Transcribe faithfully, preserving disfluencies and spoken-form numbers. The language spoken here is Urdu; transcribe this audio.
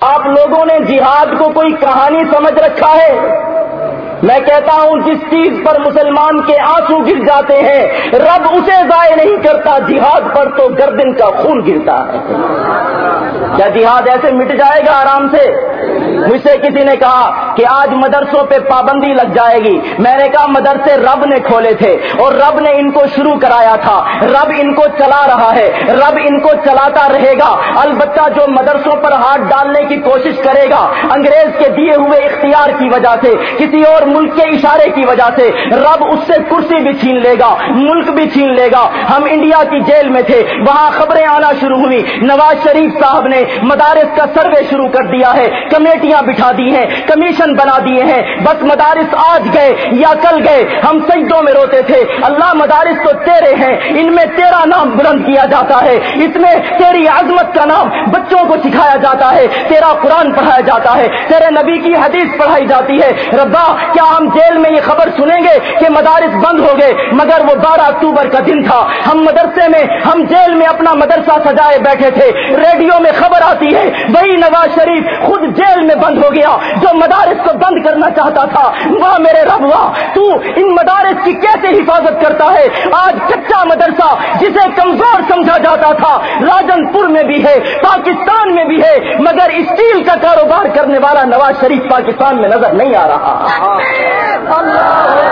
آپ لوگوں نے جہاد کو کوئی کہانی سمجھ رکھا ہے؟ میں کہتا ہوں جس چیز پر مسلمان کے آنسو گر جاتے ہیں رب اسے ضائع نہیں کرتا، جہاد پر تو گردن کا خون گرتا ہے۔ کیا جہاد ایسے مٹ جائے گا آرام سے؟ مجھ سے کسی نے کہا کہ آج مدرسوں پہ پابندی لگ جائے گی، میں نے کہا مدرسے رب نے کھولے تھے اور رب نے ان کو شروع کرایا تھا، رب ان کو چلا رہا ہے، رب ان کو چلاتا رہے گا۔ البتہ جو مدرسوں پر ہاتھ ڈالنے کی کوشش کرے گا انگریز کے دیے ہوئے اختیار کی وجہ سے، کسی اور ملک کے اشارے کی وجہ سے، رب اس سے کرسی بھی چھین لے گا، ملک بھی چھین لے گا۔ ہم انڈیا کی جیل میں تھے، وہاں خبریں آنا شروع ہوئی، نواز شریف صاحب نے مدارس کا سروے شروع کر دیا ہے، کمیٹیاں بٹھا دی ہیں، کمیشن بنا دیے ہیں، بس مدارس آج گئے یا کل گئے ہم سجدوں میں روتے تھے، اللہ مدارس تو تیرے ہیں، ان میں تیرا نام بلند کیا جاتا ہے، اس میں تیری عظمت کا نام بچوں کو سکھایا جاتا ہے، تیرا قرآن پڑھایا جاتا ہے، تیرے نبی کی حدیث پڑھائی جاتی ہے۔ ربا کیا ہم جیل میں یہ خبر سنیں گے کہ مدارس بند ہو گئے؟ مگر وہ بارہ اکتوبر کا دن تھا، ہم مدرسے میں ہم جیل میں اپنا مدرسہ سجائے بیٹھے تھے، ریڈیو میں خبر آتی ہے وہی نواز شریف خود جیل میں بند ہو گیا جو مدارس کو بند کرنا چاہتا تھا۔ واہ میرے رب واہ، تو ان مدارس کی کیسے حفاظت کرتا ہے؟ آج کچا مدرسہ جسے کمزور سمجھا جاتا تھا راجن پور میں بھی ہے، پاکستان میں بھی ہے، مگر اسٹیل کا کاروبار کرنے والا نواز شریف پاکستان میں نظر نہیں آ رہا۔ اللہ